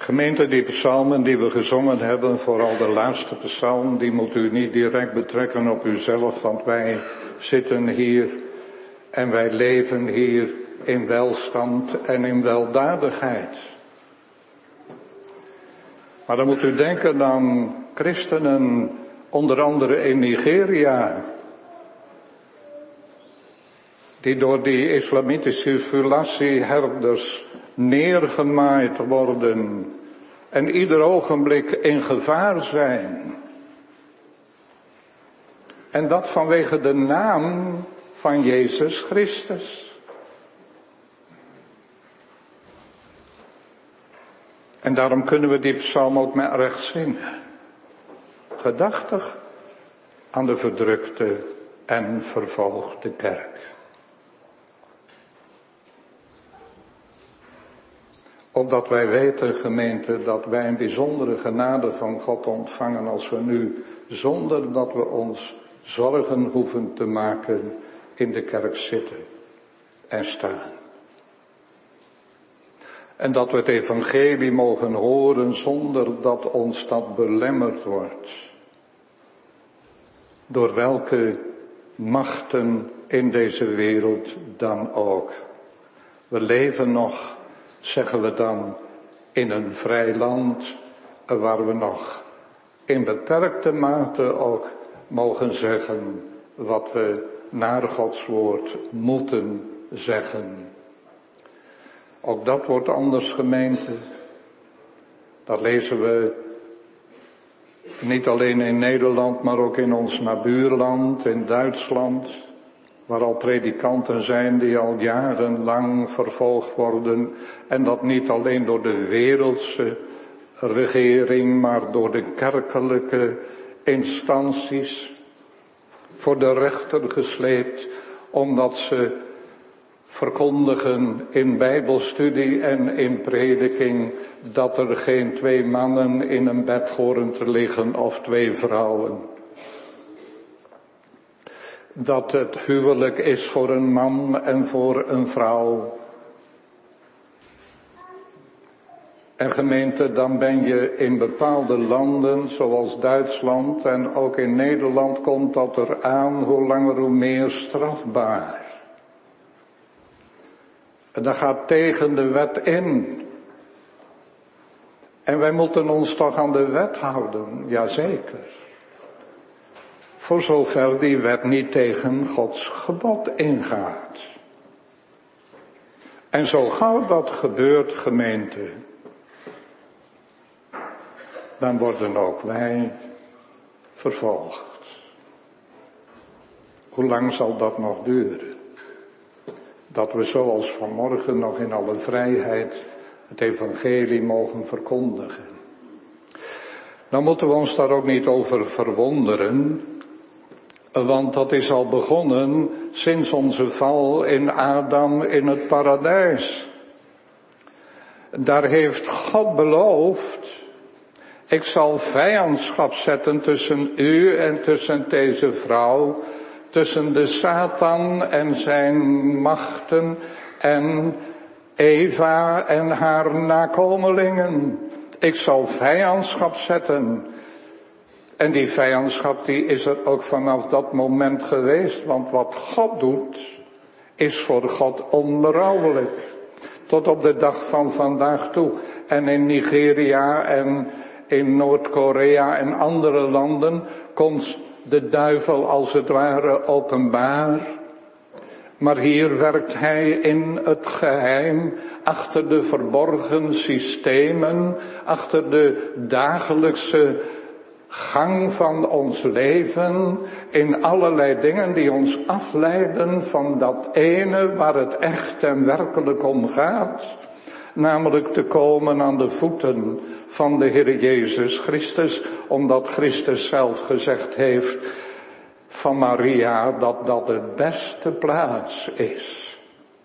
Gemeente, die psalmen die we gezongen hebben, vooral de laatste psalm, die moet u niet direct betrekken op uzelf, want wij zitten hier en wij leven hier in welstand en in weldadigheid. Maar dan moet u denken aan christenen, onder andere in Nigeria, die door die islamitische Fulasi-herders neergemaaid worden en ieder ogenblik in gevaar zijn. En dat vanwege de naam van Jezus Christus. En daarom kunnen we die psalm ook met recht zingen. Gedachtig aan de verdrukte en vervolgde kerk. Opdat wij weten, gemeente, dat wij een bijzondere genade van God ontvangen als we nu, zonder dat we ons zorgen hoeven te maken, in de kerk zitten en staan. En dat we het evangelie mogen horen zonder dat ons dat belemmerd wordt. Door welke machten in deze wereld dan ook. We leven nog, zeggen we dan, in een vrij land waar we nog in beperkte mate ook mogen zeggen wat we naar Gods woord moeten zeggen. Ook dat wordt anders, gemeente. Dat lezen we niet alleen in Nederland, maar ook in ons nabuurland, in Duitsland, waar al predikanten zijn die al jarenlang vervolgd worden. En dat niet alleen door de wereldse regering, maar door de kerkelijke instanties voor de rechter gesleept, omdat ze verkondigen in bijbelstudie en in prediking dat er geen 2 mannen in een bed horen te liggen of 2 vrouwen. Dat het huwelijk is voor een man en voor een vrouw. En gemeente, dan ben je in bepaalde landen, zoals Duitsland en ook in Nederland komt dat eraan, hoe langer hoe meer strafbaar. En dat gaat tegen de wet in. En wij moeten ons toch aan de wet houden, jazeker. Voor zover die wet niet tegen Gods gebod ingaat. En zo gauw dat gebeurt, gemeente, dan worden ook wij vervolgd. Hoe lang zal dat nog duren? Dat we zoals vanmorgen nog in alle vrijheid het evangelie mogen verkondigen. Nou moeten we ons daar ook niet over verwonderen, want dat is al begonnen sinds onze val in Adam in het paradijs. Daar heeft God beloofd, ik zal vijandschap zetten tussen u en tussen deze vrouw, tussen de Satan en zijn machten en Eva en haar nakomelingen. Ik zal vijandschap zetten. En die vijandschap die is er ook vanaf dat moment geweest. Want wat God doet, is voor God onberouwelijk. Tot op de dag van vandaag toe. En in Nigeria en in Noord-Korea en andere landen komt de duivel als het ware openbaar. Maar hier werkt hij in het geheim, achter de verborgen systemen, achter de dagelijkse gang van ons leven, in allerlei dingen die ons afleiden van dat ene waar het echt en werkelijk om gaat. Namelijk te komen aan de voeten van de Heer Jezus Christus, omdat Christus zelf gezegd heeft van Maria dat dat de beste plaats is.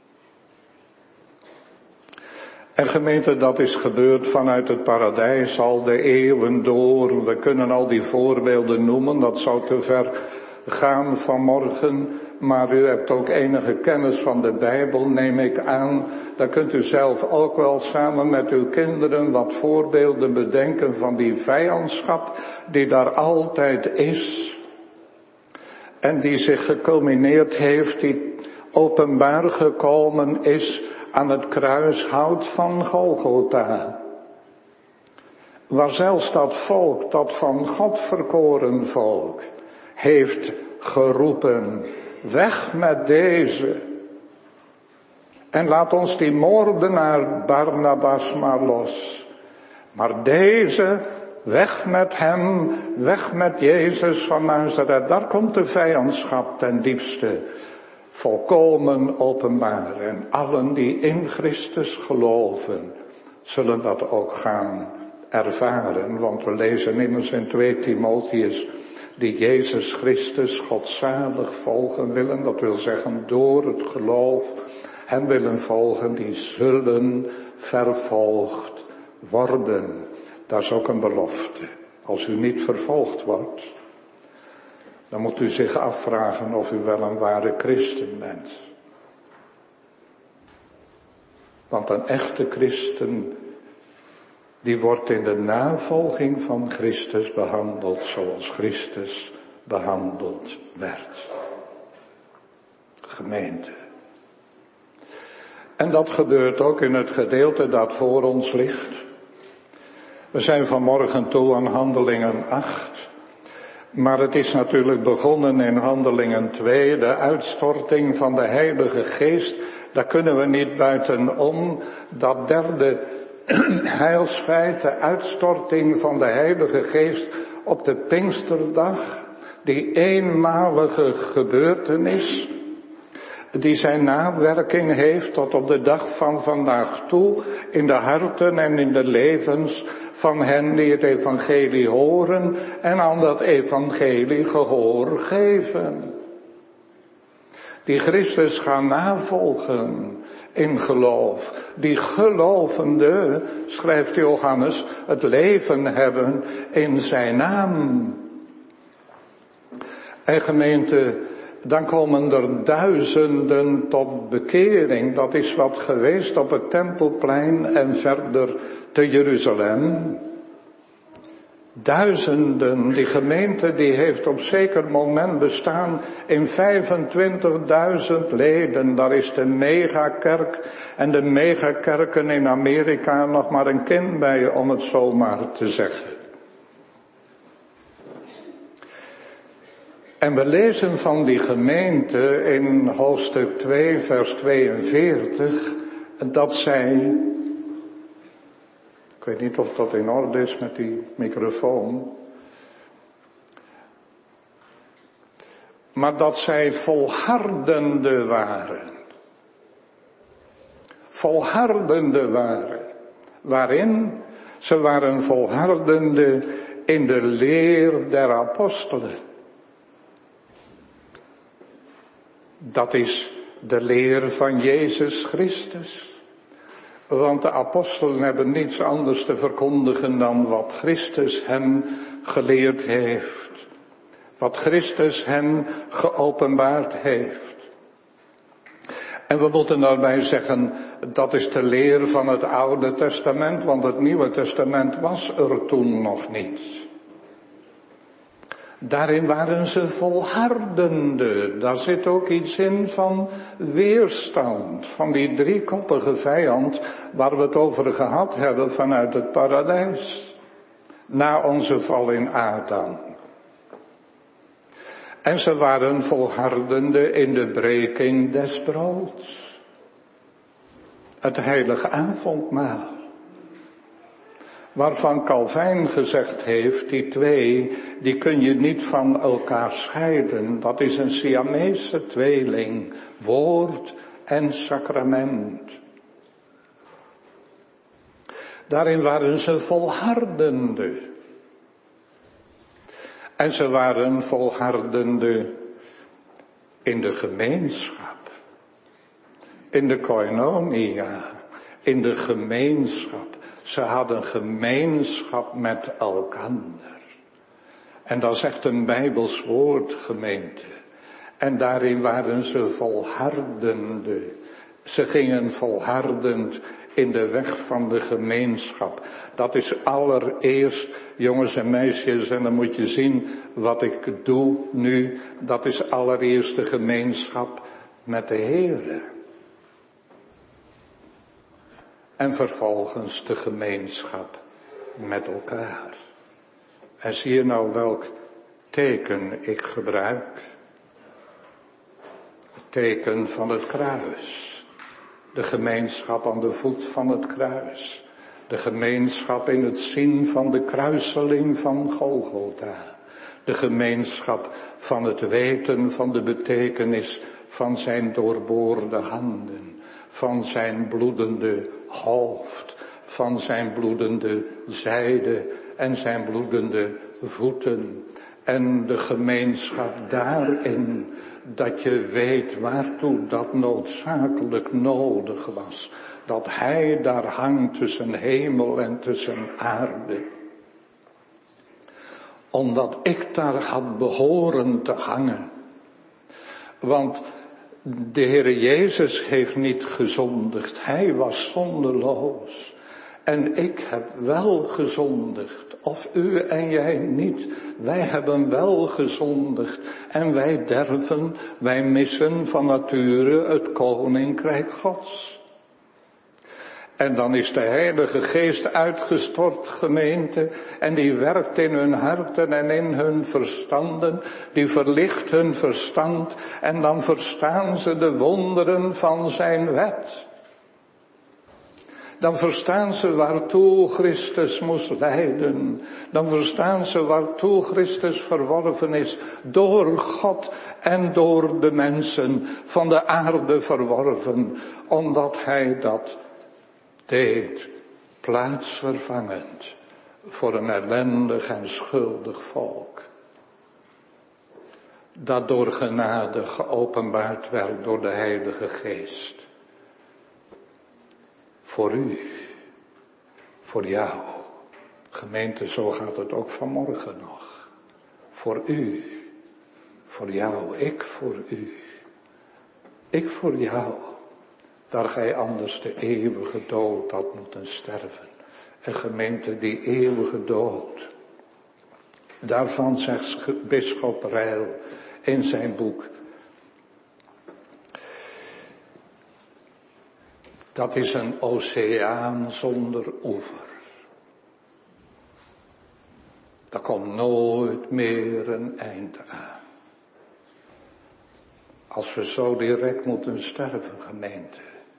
En gemeente, dat is gebeurd vanuit het paradijs al de eeuwen door. We kunnen al die voorbeelden noemen, dat zou te ver gaan vanmorgen. maar u hebt ook enige kennis van de Bijbel, neem ik aan. Dan kunt u zelf ook wel samen met uw kinderen wat voorbeelden bedenken van die vijandschap die daar altijd is. En die zich geculmineerd heeft, die openbaar gekomen is aan het kruishout van Golgotha. Waar zelfs dat volk, dat van God verkoren volk, heeft geroepen, weg met deze. En laat ons die moordenaar Barnabas maar los. Maar deze, weg met hem, weg met Jezus van Nazareth. Daar komt de vijandschap ten diepste volkomen openbaar. En allen die in Christus geloven, zullen dat ook gaan ervaren. Want we lezen immers in 2 Timotheus, die Jezus Christus godzalig volgen willen. Dat wil zeggen door het geloof hem willen volgen, die zullen vervolgd worden. Dat is ook een belofte. Als u niet vervolgd wordt, dan moet u zich afvragen of u wel een ware christen bent. Want een echte christen, die wordt in de navolging van Christus behandeld zoals Christus behandeld werd. Gemeente. En dat gebeurt ook in het gedeelte dat voor ons ligt. We zijn vanmorgen toe aan Handelingen 8. Maar het is natuurlijk begonnen in Handelingen 2, de uitstorting van de Heilige Geest. Daar kunnen we niet buitenom. Dat derde heilsfeit, de uitstorting van de Heilige Geest op de Pinksterdag. Die eenmalige gebeurtenis, die zijn nawerking heeft tot op de dag van vandaag toe in de harten en in de levens van hen die het evangelie horen en aan dat evangelie gehoor geven. Die Christus gaan navolgen in geloof. Die gelovende, schrijft Johannes, het leven hebben in zijn naam. En gemeente, dan komen er duizenden tot bekering. Dat is wat geweest op het Tempelplein en verder te Jeruzalem. Duizenden, die gemeente die heeft op zeker moment bestaan in 25.000 leden. Daar is de megakerk en de megakerken in Amerika nog maar een kind bij, om het zo maar te zeggen. En we lezen van die gemeente in hoofdstuk 2 vers 42 dat zij, ik weet niet of dat in orde is met die microfoon, maar dat zij volhardende waren. Volhardende waren. Waarin? Ze waren volhardende in de leer der apostelen. Dat is de leer van Jezus Christus. Want de apostelen hebben niets anders te verkondigen dan wat Christus hen geleerd heeft. Wat Christus hen geopenbaard heeft. En we moeten daarbij zeggen, dat is de leer van het Oude Testament, want het Nieuwe Testament was er toen nog niet. Daarin waren ze volhardende. Daar zit ook iets in van weerstand. Van die driekoppige vijand waar we het over gehad hebben vanuit het paradijs. Na onze val in Adam. En ze waren volhardende in de breking des broods. Het heilige avondmaal. Waarvan Calvijn gezegd heeft, die twee, die kun je niet van elkaar scheiden. Dat is een Siamese tweeling, woord en sacrament. Daarin waren ze volhardende. En ze waren volhardende in de gemeenschap. In de koinonia, in de gemeenschap. Ze hadden gemeenschap met elkander. En dat is echt een Bijbels woord, gemeente. En daarin waren ze volhardende. Ze gingen volhardend in de weg van de gemeenschap. Dat is allereerst, jongens en meisjes, en dan moet je zien wat ik doe nu. Dat is allereerst de gemeenschap met de Heere. En vervolgens de gemeenschap met elkaar. En zie je nou welk teken ik gebruik? Het teken van het kruis. De gemeenschap aan de voet van het kruis. De gemeenschap in het zien van de kruiseling van Golgotha. De gemeenschap van het weten van de betekenis van zijn doorboorde handen. Van zijn bloedende hoofd. Van zijn bloedende zijde en zijn bloedende voeten. En de gemeenschap daarin dat je weet waartoe dat noodzakelijk nodig was. Dat hij daar hangt tussen hemel en tussen aarde. Omdat ik daar had behoren te hangen. Want de Heere Jezus heeft niet gezondigd. Hij was zondeloos. En ik heb wel gezondigd. Of u en jij niet. Wij hebben wel gezondigd. En wij derven, wij missen van nature het koninkrijk Gods. En dan is de Heilige Geest uitgestort, gemeente. En die werkt in hun harten en in hun verstanden. Die verlicht hun verstand. En dan verstaan ze de wonderen van zijn wet. Dan verstaan ze waartoe Christus moest lijden. Dan verstaan ze waartoe Christus verworven is. Door God en door de mensen van de aarde verworven. Omdat hij dat deed, plaatsvervangend voor een ellendig en schuldig volk. Dat door genade geopenbaard werd door de Heilige Geest. Voor u, voor jou. Gemeente, zo gaat het ook vanmorgen nog. Voor u, voor jou, ik voor u. Ik voor jou. Daar gij anders de eeuwige dood had moeten sterven. En gemeente, die eeuwige dood. Daarvan zegt bisschop Rijl in zijn boek. Dat is een oceaan zonder oever. Daar komt nooit meer een eind aan. Als we zo direct moeten sterven, gemeente.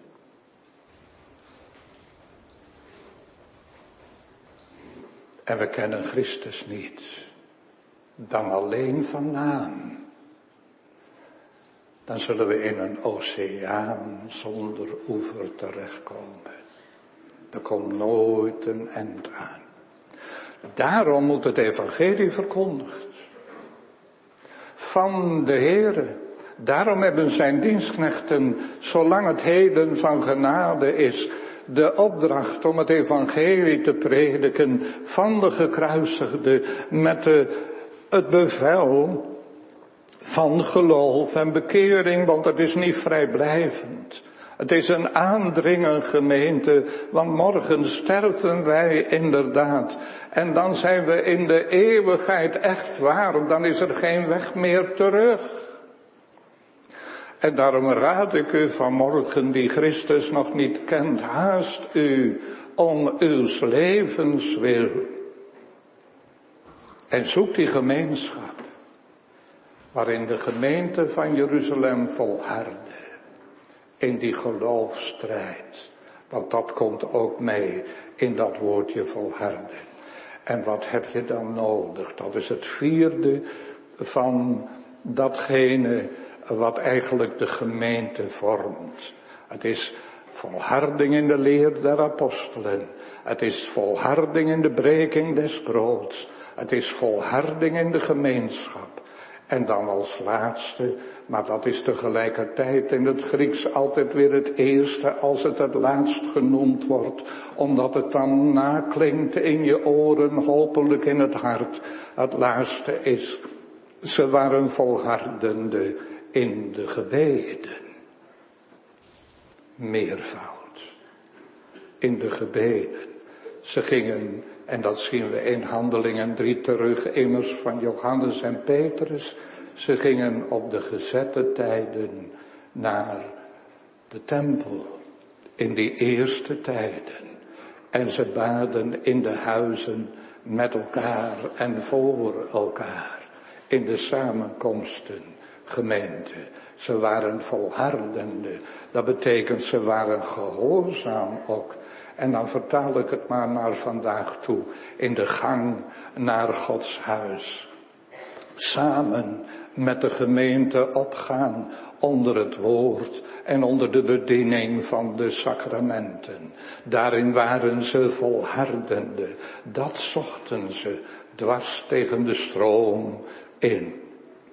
En we kennen Christus niet. Dan alleen van naam. Dan zullen we in een oceaan zonder oever terechtkomen. Er komt nooit een eind aan. Daarom moet het evangelie verkondigd. Van de Heere. Daarom hebben zijn dienstknechten, zolang het heden van genade is, de opdracht om het evangelie te prediken van de gekruisigde met het bevel van geloof en bekering, want het is niet vrijblijvend. Het is een aandringen, gemeente, want morgen sterven wij inderdaad. En dan zijn we in de eeuwigheid echt waar, dan is er geen weg meer terug. En daarom raad ik u vanmorgen, die Christus nog niet kent, haast u om uw levens wil. En zoek die gemeenschap, waarin de gemeente van Jeruzalem volhardde. In die geloofstrijd. Want dat komt ook mee in dat woordje volharden. En wat heb je dan nodig? Dat is het vierde van datgene wat eigenlijk de gemeente vormt. Het is volharding in de leer der apostelen. Het is volharding in de breking des broods. Het is volharding in de gemeenschap. En dan als laatste, maar dat is tegelijkertijd in het Grieks altijd weer het eerste als het laatst genoemd wordt. Omdat het dan naklinkt in je oren, hopelijk in het hart. Het laatste is, ze waren volhardende in de gebeden. Meervoud. In de gebeden. Ze gingen, en dat zien we in Handelingen 3 terug, immers van Johannes en Petrus. Ze gingen op de gezette tijden naar de tempel. In die eerste tijden. En ze baden in de huizen met elkaar en voor elkaar. In de samenkomsten, gemeente. Ze waren volhardende. Dat betekent ze waren gehoorzaam ook. En dan vertaal ik het maar naar vandaag toe. In de gang naar Gods huis. Samen met de gemeente opgaan onder het woord en onder de bediening van de sacramenten. Daarin waren ze volhardende. Dat zochten ze dwars tegen de stroom in.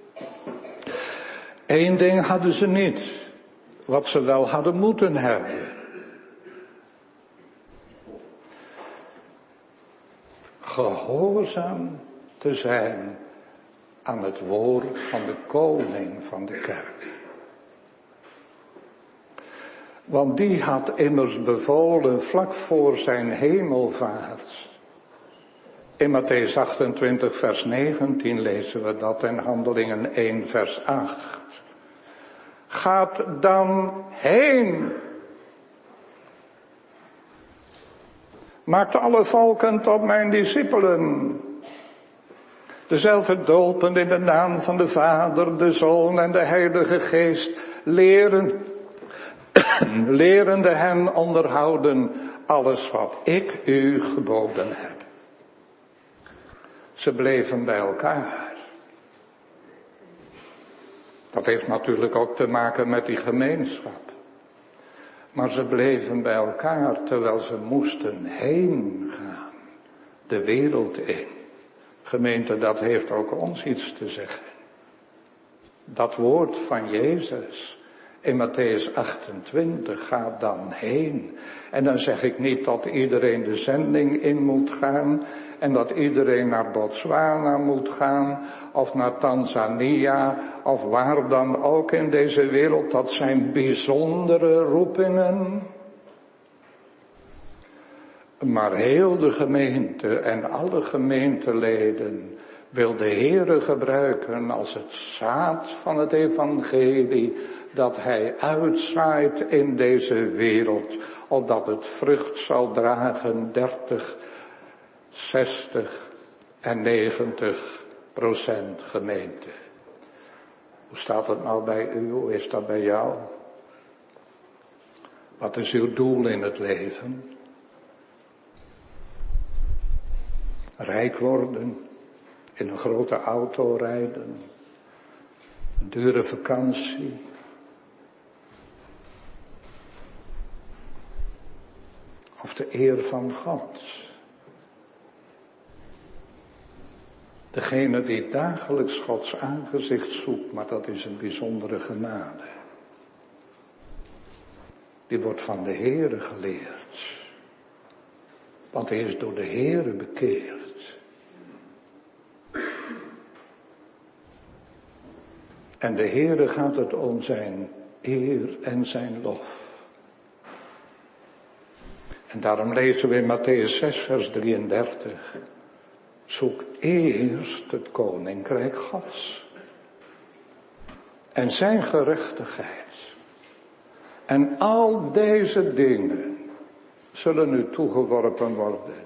Eén ding hadden ze niet, wat ze wel hadden moeten hebben. Gehoorzaam te zijn aan het woord van de koning van de kerk. Want die had immers bevolen vlak voor zijn hemelvaart. In Mattheüs 28 vers 19 lezen we dat en Handelingen 1 vers 8. Gaat dan heen. Maakt alle volken tot mijn discipelen. Dezelfde dopen in de naam van de Vader, de Zoon en de Heilige Geest. Lerende hen onderhouden alles wat ik u geboden heb. Ze bleven bij elkaar. Dat heeft natuurlijk ook te maken met die gemeenschap. Maar ze bleven bij elkaar terwijl ze moesten heen gaan. De wereld in. Gemeente, dat heeft ook ons iets te zeggen. Dat woord van Jezus in Mattheüs 28 gaat dan heen. En dan zeg ik niet dat iedereen de zending in moet gaan. En dat iedereen naar Botswana moet gaan. Of naar Tanzania. Of waar dan ook in deze wereld. Dat zijn bijzondere roepingen. Maar heel de gemeente en alle gemeenteleden wil de Heere gebruiken als het zaad van het evangelie dat hij uitzaait in deze wereld, opdat het vrucht zal dragen 30, 60 en 90% gemeente. Hoe staat het nou bij u? Hoe is dat bij jou? Wat is uw doel in het leven? Rijk worden, in een grote auto rijden, een dure vakantie. Of de eer van God. Degene die dagelijks Gods aangezicht zoekt, maar dat is een bijzondere genade. Die wordt van de Heere geleerd. Want hij is door de Heere bekeerd. En de Heere gaat het om zijn eer en zijn lof. En daarom lezen we in Mattheüs 6 vers 33. Zoek eerst het koninkrijk Gods. En zijn gerechtigheid. En al deze dingen zullen u toegeworpen worden.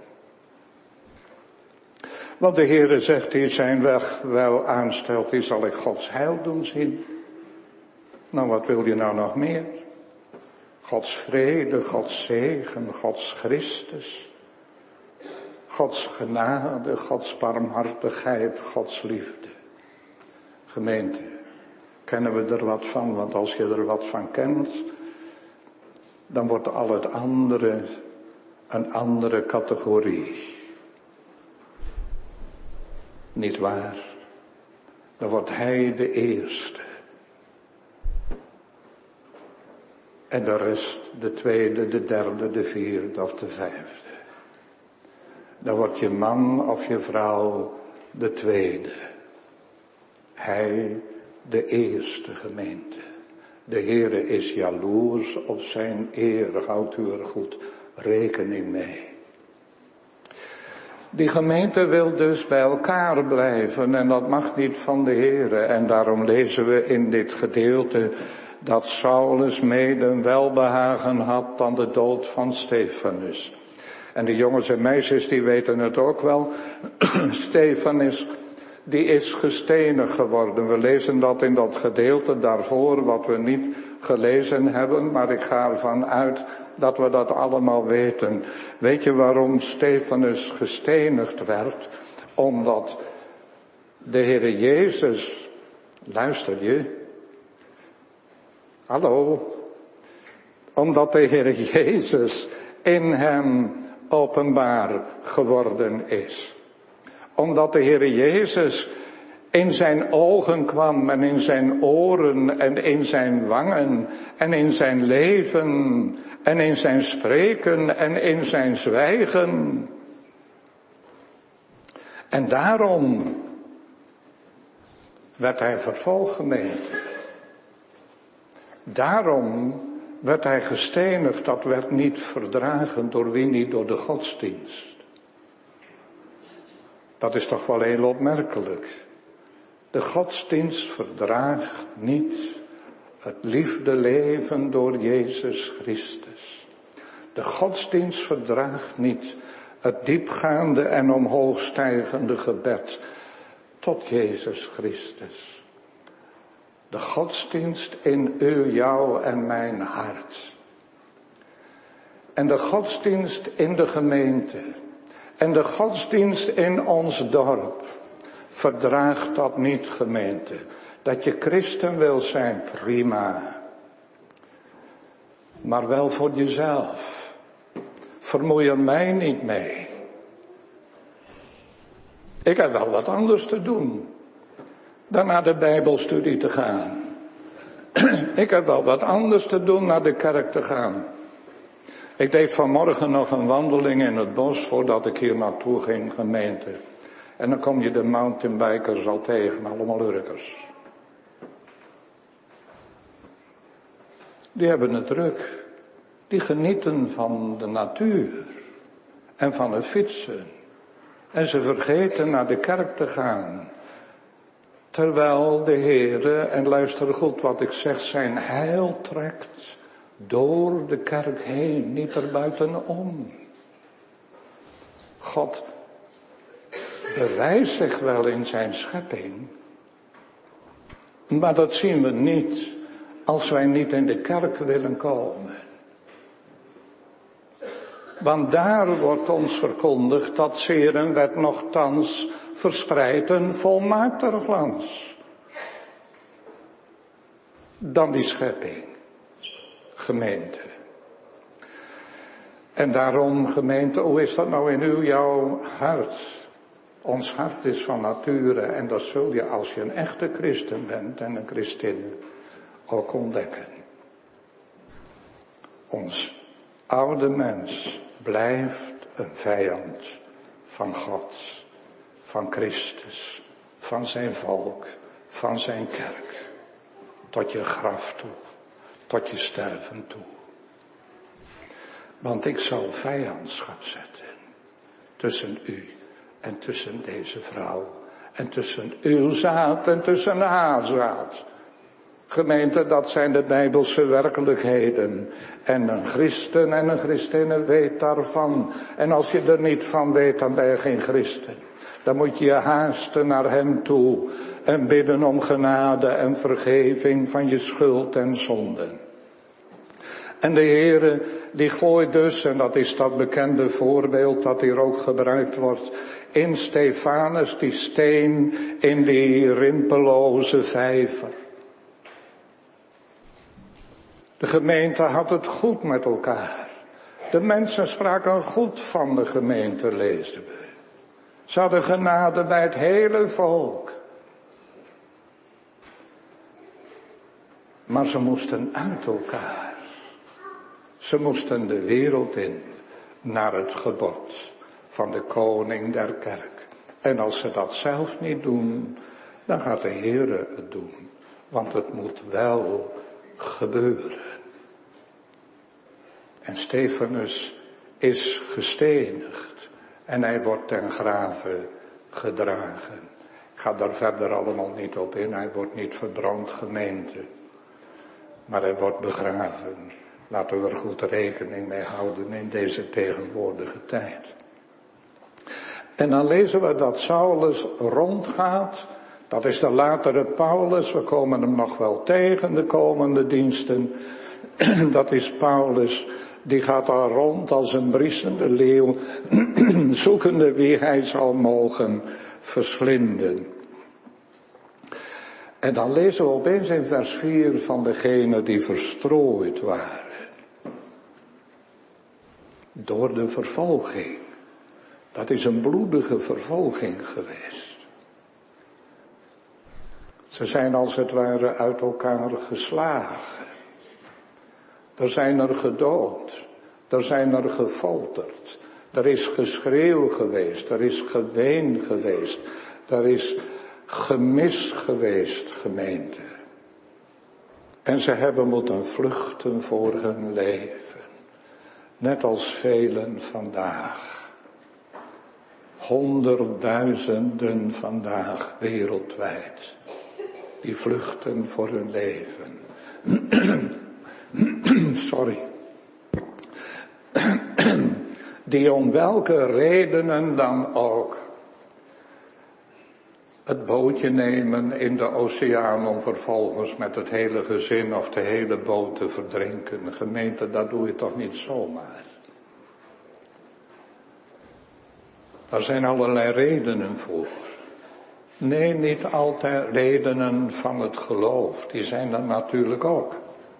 Want de Heere zegt, die zijn weg wel aanstelt, die zal ik Gods heil doen zien. Nou, wat wil je nou nog meer? Gods vrede, Gods zegen, Gods Christus. Gods genade, Gods barmhartigheid, Gods liefde. Gemeente, kennen we er wat van? Want als je er wat van kent, dan wordt al het andere een andere categorie. Niet waar? Dan wordt hij de eerste. En de rest de tweede, de derde, de vierde of de vijfde. Dan wordt je man of je vrouw de tweede. Hij de eerste gemeente. De Heere is jaloers op zijn eer, houdt u er goed rekening mee. Die gemeente wil dus bij elkaar blijven en dat mag niet van de Heere. En daarom lezen we in dit gedeelte dat Saulus mede welbehagen had aan de dood van Stefanus. En de jongens en meisjes die weten het ook wel. Stefanus, die is gestenigd geworden. We lezen dat in dat gedeelte daarvoor wat we niet gelezen hebben, maar ik ga ervan uit dat we dat allemaal weten. Weet je waarom Stefanus gestenigd werd? Omdat de Heere Jezus, luister je? Hallo? Omdat de Heere Jezus in hem openbaar geworden is. Omdat de Heere Jezus in zijn ogen kwam en in zijn oren en in zijn wangen en in zijn leven en in zijn spreken en in zijn zwijgen. En daarom werd hij vervolgd, gemeente. Daarom werd hij gestenigd, dat werd niet verdragen door wie niet, door de godsdienst. Dat is toch wel heel opmerkelijk. De godsdienst verdraagt niet het liefdeleven door Jezus Christus. De godsdienst verdraagt niet het diepgaande en omhoogstijgende gebed tot Jezus Christus. De godsdienst in u, jou en mijn hart. En de godsdienst in de gemeente. En de godsdienst in ons dorp. Verdraagt dat niet, gemeente. Dat je christen wil zijn, prima. Maar wel voor jezelf. Vermoei er mij niet mee. Ik heb wel wat anders te doen dan naar de Bijbelstudie te gaan. Ik heb wel wat anders te doen naar de kerk te gaan. Ik deed vanmorgen nog een wandeling in het bos voordat ik hier naartoe ging, gemeente. En dan kom je de mountainbikers al tegen, allemaal Urkers. Die hebben het druk. Die genieten van de natuur en van het fietsen. En ze vergeten naar de kerk te gaan. Terwijl de Heere, en luister goed wat ik zeg, zijn heil trekt door de kerk heen, niet erbuitenom. God bewijst zich wel in zijn schepping, maar dat zien we niet als wij niet in de kerk willen komen. Want daar wordt ons verkondigd dat zeren werd nochtans verspreid een volmaakter glans dan die schepping, gemeente. En daarom, gemeente, hoe is dat nou in jouw hart? Ons hart is van nature en dat zul je als je een echte christen bent en een christin ook ontdekken. Ons oude mens blijft een vijand van God, van Christus, van zijn volk, van zijn kerk. Tot je graf toe, tot je sterven toe. Want ik zal vijandschap zetten tussen u en tussen deze vrouw. En tussen uw zaad en tussen haar zaad. Gemeente, dat zijn de Bijbelse werkelijkheden. En een christen en een christinne weet daarvan. En als je er niet van weet, dan ben je geen christen. Dan moet je je haasten naar hem toe. En bidden om genade en vergeving van je schuld en zonden. En de Heere, die gooit dus, en dat is dat bekende voorbeeld dat hier ook gebruikt wordt, in Stefanus, die steen in die rimpeloze vijver. De gemeente had het goed met elkaar. De mensen spraken goed van de gemeente, lezen we. Ze hadden genade bij het hele volk. Maar ze moesten uit elkaar. Ze moesten de wereld in, naar het gebod van de koning der kerk. En als ze dat zelf niet doen, dan gaat de Heere het doen. Want het moet wel gebeuren. En Stefanus is gestenigd. En hij wordt ten grave gedragen. Ik ga daar verder allemaal niet op in. Hij wordt niet verbrand, gemeente. Maar hij wordt begraven. Laten we er goed rekening mee houden in deze tegenwoordige tijd. En dan lezen we dat Saulus rondgaat. Dat is de latere Paulus. We komen hem nog wel tegen de komende diensten. Dat is Paulus. Die gaat daar rond als een briesende leeuw. Zoekende wie hij zal mogen verslinden. En dan lezen we opeens in vers 4 van degenen die verstrooid waren. Door de vervolging. Dat is een bloedige vervolging geweest. Ze zijn als het ware uit elkaar geslagen. Er zijn er gedood. Er zijn er gefolterd. Er is geschreeuw geweest. Er is geween geweest. Er is gemis geweest, gemeente. En ze hebben moeten vluchten voor hun leven. Net als velen vandaag. Honderdduizenden vandaag wereldwijd. Die vluchten voor hun leven. Sorry. Die om welke redenen dan ook het bootje nemen in de oceaan om vervolgens met het hele gezin of de hele boot te verdrinken. Gemeente, dat doe je toch niet zomaar. Daar zijn allerlei redenen voor. Nee, niet altijd redenen van het geloof. Die zijn er natuurlijk ook.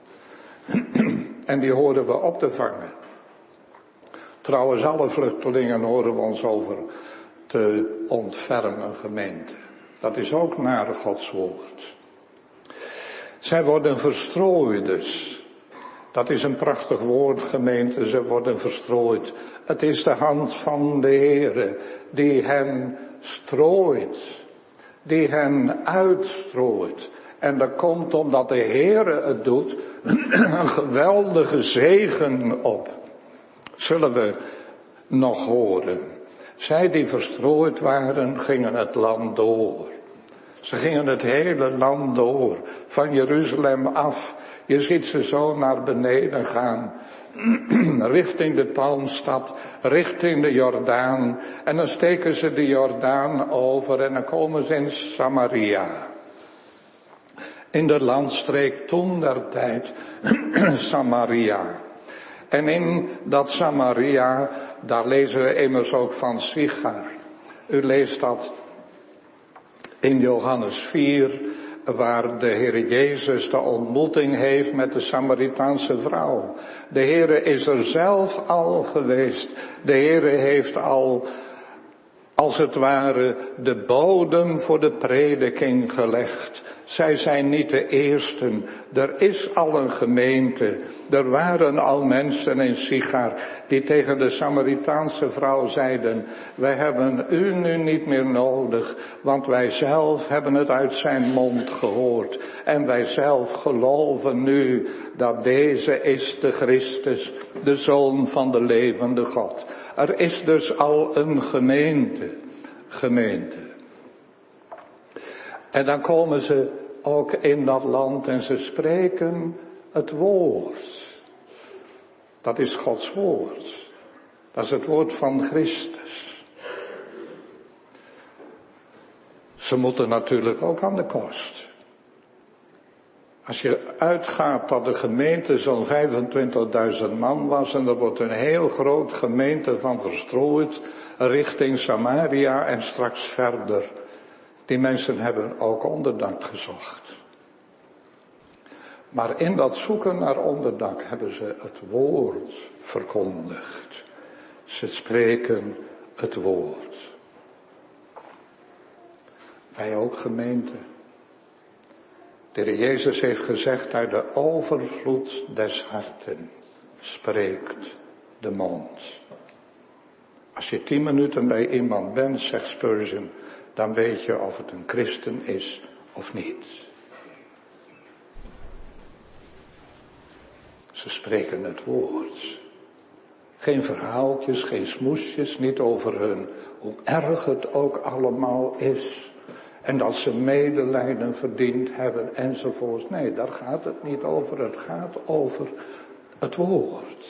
En die horen we op te vangen. Trouwens, alle vluchtelingen horen we ons over te ontfermen, gemeente. Dat is ook naar Gods woord. Zij worden verstrooiders. Dat is een prachtig woord, gemeente. Ze worden verstrooid. Het is de hand van de Heere die hen strooit. Die hen uitstrooit. En dat komt omdat de Heere het doet, een geweldige zegen op. Zullen we nog horen. Zij die verstrooid waren, gingen het land door. Ze gingen het hele land door. Van Jeruzalem af. Je ziet ze zo naar beneden gaan. Richting de Palmstad. Richting de Jordaan. En dan steken ze de Jordaan over. En dan komen ze in Samaria. In de landstreek toen der tijd. Samaria. En in dat Samaria, daar lezen we immers ook van Sichar. U leest dat in Johannes 4, waar de Heer Jezus de ontmoeting heeft met de Samaritaanse vrouw. De Heer is er zelf al geweest. De Heer heeft al, als het ware, de bodem voor de prediking gelegd. Zij zijn niet de eersten. Er is al een gemeente. Er waren al mensen in Sichar die tegen de Samaritaanse vrouw zeiden: wij hebben u nu niet meer nodig, want wij zelf hebben het uit zijn mond gehoord. En wij zelf geloven nu dat deze is de Christus, de Zoon van de levende God. Er is dus al een gemeente. En dan komen ze ook in dat land en ze spreken het woord. Dat is Gods woord. Dat is het woord van Christus. Ze moeten natuurlijk ook aan de kost. Als je uitgaat dat de gemeente zo'n 25.000 man was en er wordt een heel groot gemeente van verstrooid richting Samaria en straks verder. Die mensen hebben ook onderdak gezocht. Maar in dat zoeken naar onderdak hebben ze het woord verkondigd. Ze spreken het woord. Wij ook, gemeente. De Heer Jezus heeft gezegd: uit de overvloed des harten spreekt de mond. Als je 10 minuten bij iemand bent, zegt Spurgeon, dan weet je of het een christen is of niet. Ze spreken het woord. Geen verhaaltjes, geen smoesjes, niet over hoe erg het ook allemaal is. En dat ze medelijden verdiend hebben enzovoorts. Nee, daar gaat het niet over. Het gaat over het woord.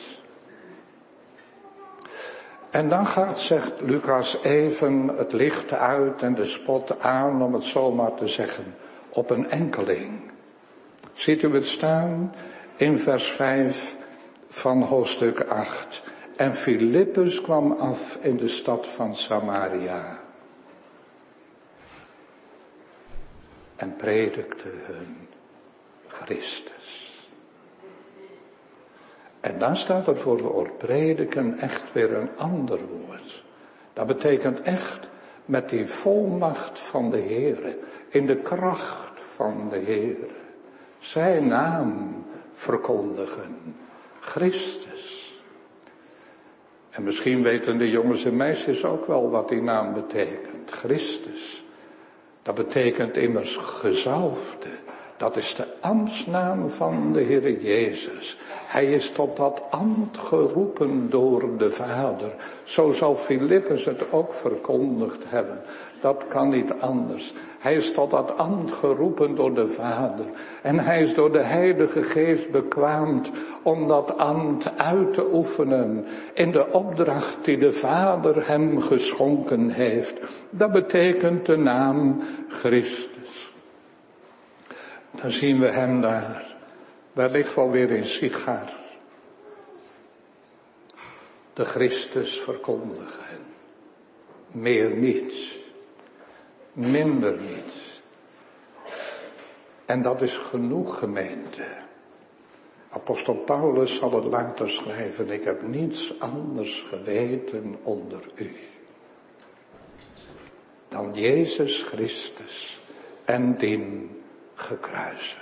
En dan gaat, zegt Lucas, even het licht uit en de spot aan, om het zo maar te zeggen, op een enkeling. Ziet u het staan in vers 5 van hoofdstuk 8. En Filippus kwam af in de stad van Samaria. En predikte hun Christus. En dan staat er voor het woord prediken echt weer een ander woord. Dat betekent echt met die volmacht van de Heere, in de kracht van de Heere, zijn naam verkondigen, Christus. En misschien weten de jongens en meisjes ook wel wat die naam betekent, Christus. Dat betekent immers gezalfde. Dat is de ambtsnaam van de Heere Jezus. Hij is tot dat ambt geroepen door de Vader. Zo zal Filippus het ook verkondigd hebben. Dat kan niet anders. Hij is tot dat ambt geroepen door de Vader. En hij is door de Heilige Geest bekwaamd om dat ambt uit te oefenen in de opdracht die de Vader hem geschonken heeft. Dat betekent de naam Christus. Dan zien we hem daar, wellicht wel weer in Sigar, de Christus verkondigen. Meer niet, minder niet. En dat is genoeg, gemeente. Apostel Paulus zal het later schrijven, ik heb niets anders geweten onder u dan Jezus Christus en dien gekruisigd.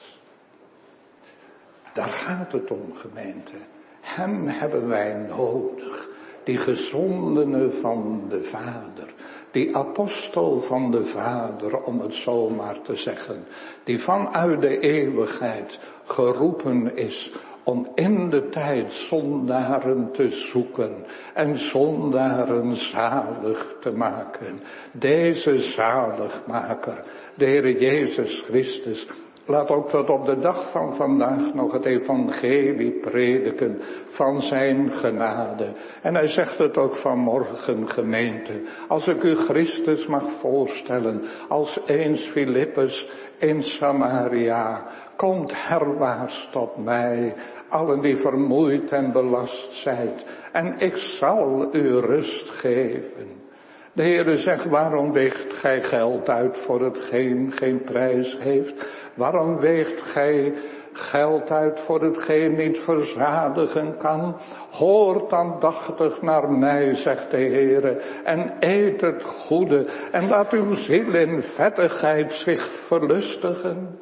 Daar gaat het om, gemeente. Hem hebben wij nodig. Die gezondene van de Vader. Die apostel van de Vader, om het zo maar te zeggen. Die vanuit de eeuwigheid geroepen is om in de tijd zondaren te zoeken en zondaren zalig te maken. Deze zaligmaker, de Heer Jezus Christus, laat ook tot op de dag van vandaag nog het evangelie prediken van zijn genade. En hij zegt het ook vanmorgen, gemeente. Als ik u Christus mag voorstellen, als eens Filippus in Samaria, komt herwaarts tot mij, allen die vermoeid en belast zijt, en ik zal u rust geven. De Heere zegt, waarom weegt gij geld uit voor hetgeen geen prijs heeft? Waarom weegt gij geld uit voor hetgeen niet verzadigen kan? Hoort aandachtig naar mij, zegt de Heere, en eet het goede, en laat uw ziel in vettigheid zich verlustigen.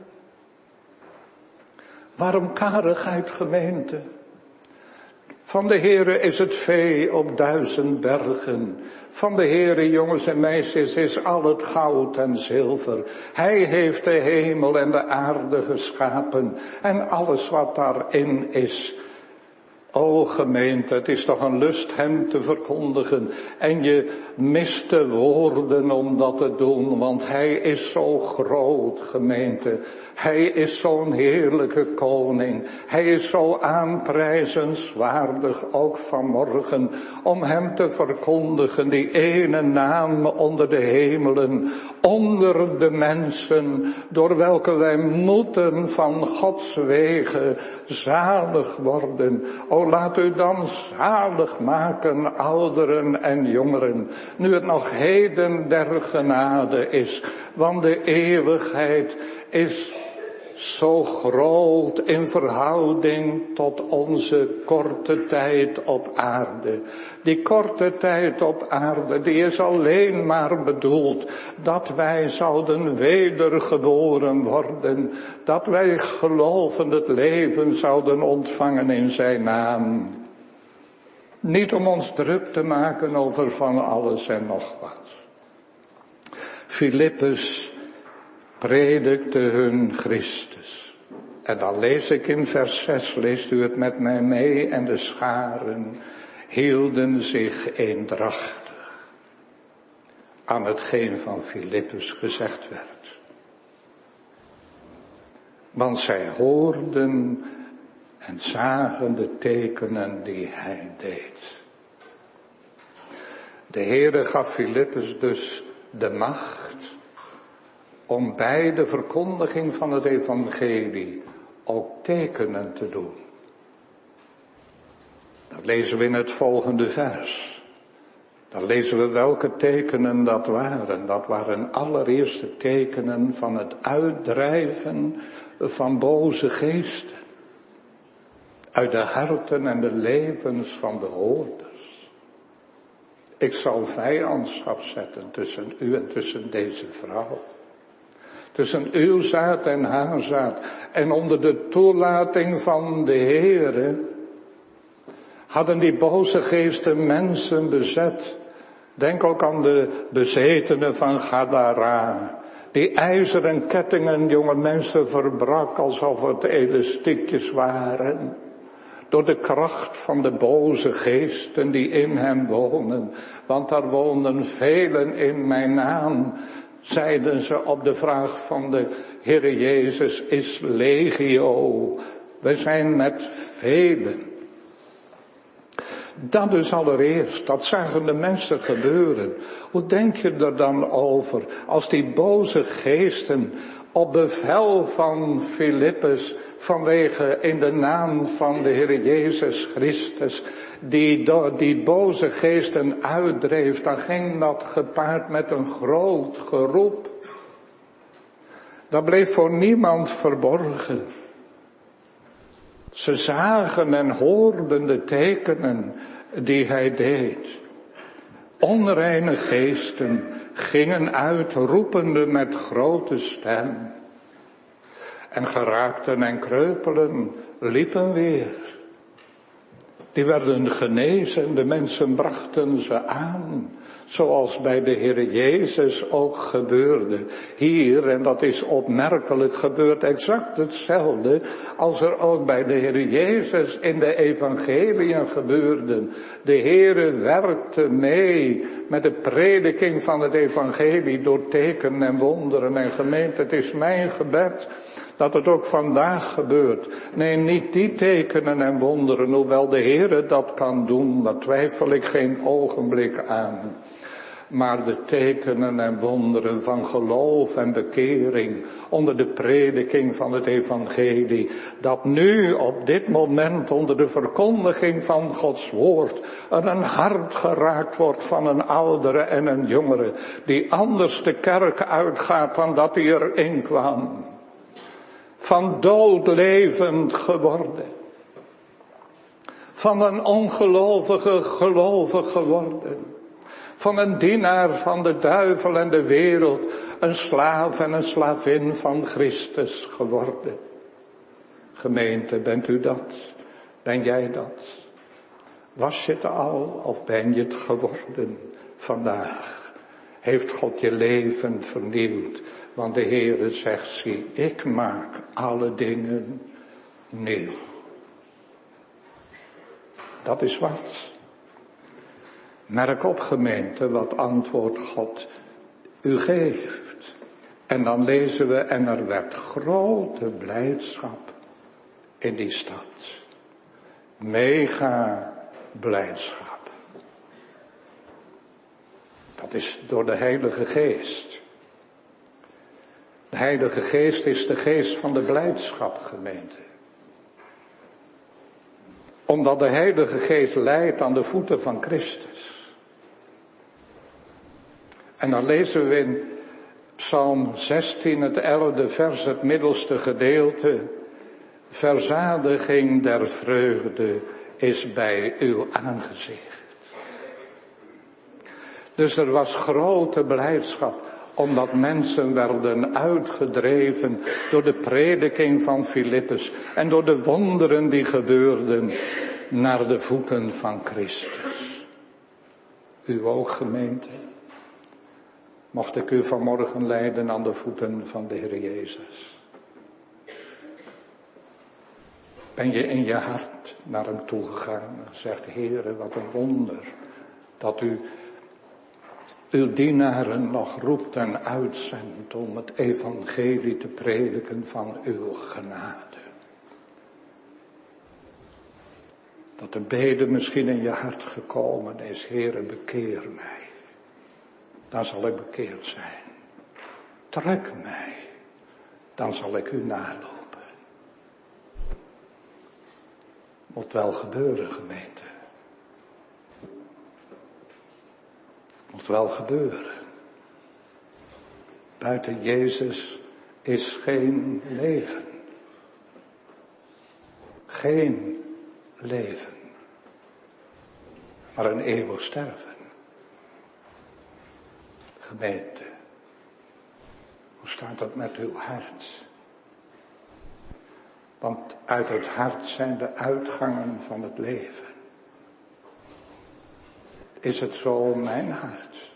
Waarom karigheid, gemeente? Van de Heere is het vee op 1000 bergen. Van de Heere, jongens en meisjes, is al het goud en zilver. Hij heeft de hemel en de aarde geschapen en alles wat daarin is. O gemeente, het is toch een lust hem te verkondigen. En je mist de woorden om dat te doen, want hij is zo groot, gemeente. Hij is zo'n heerlijke koning. Hij is zo aanprijzenswaardig, ook vanmorgen, om hem te verkondigen, die ene naam onder de hemelen, onder de mensen, door welke wij moeten van Gods wegen zalig worden. O, laat u dan zalig maken, ouderen en jongeren, nu het nog heden der genade is, want de eeuwigheid is zo groot in verhouding tot onze korte tijd op aarde. Die korte tijd op aarde, die is alleen maar bedoeld dat wij zouden wedergeboren worden. Dat wij geloven het leven zouden ontvangen in zijn naam. Niet om ons druk te maken over van alles en nog wat. Filippus predikte hun Christus. En dan lees ik in vers 6, leest u het met mij mee, en de scharen hielden zich eendrachtig aan hetgeen van Filippus gezegd werd. Want zij hoorden en zagen de tekenen die hij deed. De Heere gaf Filippus dus de macht om bij de verkondiging van het evangelie ook tekenen te doen. Dat lezen we in het volgende vers. Dan lezen we welke tekenen dat waren. Dat waren allereerste tekenen van het uitdrijven van boze geesten. Uit de harten en de levens van de hoorders. Ik zal vijandschap zetten tussen u en tussen deze vrouw. Tussen uw zaad en haar zaad. En onder de toelating van de Heere hadden die boze geesten mensen bezet. Denk ook aan de bezetenen van Gadara. Die ijzeren kettingen jonge mensen verbrak alsof het elastiekjes waren. Door de kracht van de boze geesten die in hem wonen. Want daar woonden velen in mijn naam. Zeiden ze op de vraag van de Heere Jezus, is legio. We zijn met velen. Dat dus allereerst, dat zagen de mensen gebeuren. Hoe denk je er dan over als die boze geesten op bevel van Filippus, vanwege in de naam van de Heer Jezus Christus, die boze geesten uitdreef, dan ging dat gepaard met een groot geroep. Dat bleef voor niemand verborgen. Ze zagen en hoorden de tekenen die hij deed. Onreine geesten gingen uit, roepende met grote stem. En geraakten en kreupelen liepen weer. Die werden genezen, de mensen brachten ze aan. Zoals bij de Heer Jezus ook gebeurde. Hier, en dat is opmerkelijk, gebeurt exact hetzelfde als er ook bij de Heer Jezus in de evangeliën gebeurde. De Heere werkte mee met de prediking van het evangelie door tekenen en wonderen. En gemeente, het is mijn gebed dat het ook vandaag gebeurt. Nee, niet die tekenen en wonderen, hoewel de Heere dat kan doen, daar twijfel ik geen ogenblik aan. Maar de tekenen en wonderen van geloof en bekering onder de prediking van het evangelie. Dat nu op dit moment onder de verkondiging van Gods woord er een hart geraakt wordt van een oudere en een jongere. Die anders de kerk uitgaat dan dat hij erin kwam. Van dood levend geworden. Van een ongelovige gelovig geworden. Van een dienaar van de duivel en de wereld, een slaaf en een slavin van Christus geworden. Gemeente, bent u dat? Ben jij dat? Was je het al of ben je het geworden vandaag? Heeft God je leven vernieuwd? Want de Heere zegt, zie, ik maak alle dingen nieuw. Dat is wat. Merk op, gemeente, wat antwoord God u geeft. En dan lezen we, en er werd grote blijdschap in die stad. Mega blijdschap. Dat is door de Heilige Geest. De Heilige Geest is de geest van de blijdschap, gemeente. Omdat de Heilige Geest leidt aan de voeten van Christus. En dan lezen we in Psalm 16, het 11e vers, het middelste gedeelte. Verzadiging der vreugde is bij uw aangezicht. Dus er was grote blijdschap, omdat mensen werden uitgedreven door de prediking van Filippus en door de wonderen die gebeurden naar de voeten van Christus. U ook, gemeente. Mocht ik u vanmorgen leiden aan de voeten van de Heer Jezus. Ben je in je hart naar hem toegegaan en zegt, Heere, wat een wonder dat u uw dienaren nog roept en uitzendt om het evangelie te prediken van uw genade. Dat de bede misschien in je hart gekomen is, Heere, bekeer mij. Dan zal ik bekeerd zijn. Trek mij, dan zal ik u nalopen. Moet wel gebeuren, gemeente. Moet wel gebeuren. Buiten Jezus is geen leven. Geen leven. Maar een eeuwig sterven. Gemeente. Hoe staat het met uw hart? Want uit het hart zijn de uitgangen van het leven. Is het zo mijn hart?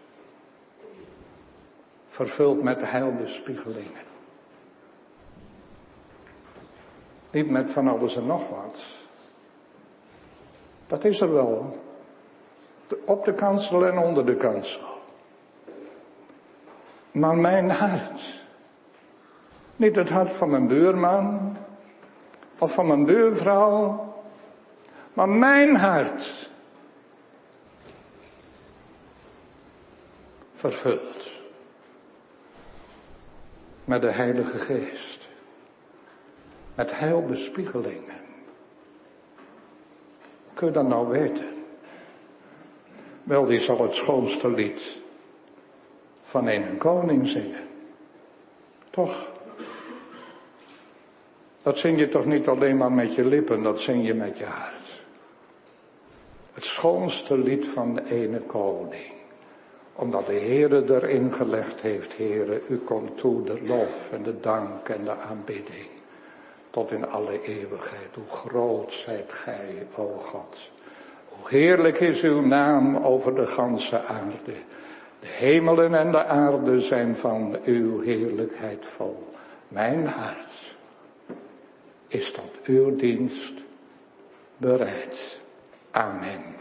Vervuld met heilbespiegelingen. Niet met van alles en nog wat. Dat is er wel. Op de kansel en onder de kansel. Maar mijn hart. Niet het hart van mijn buurman. Of van mijn buurvrouw. Maar mijn hart. Vervuld. Met de Heilige Geest. Met heilbespiegelingen. Kun je dat nou weten? Wel, die zal het schoonste lied van een koning zingen. Toch? Dat zing je toch niet alleen maar met je lippen, dat zing je met je hart. Het schoonste lied van de ene koning. Omdat de Heere erin gelegd heeft, Heere, u komt toe de lof en de dank en de aanbidding. Tot in alle eeuwigheid. Hoe groot zijt gij, o God. Hoe heerlijk is uw naam over de ganse aarde. De hemelen en de aarde zijn van uw heerlijkheid vol. Mijn hart is tot uw dienst bereid. Amen.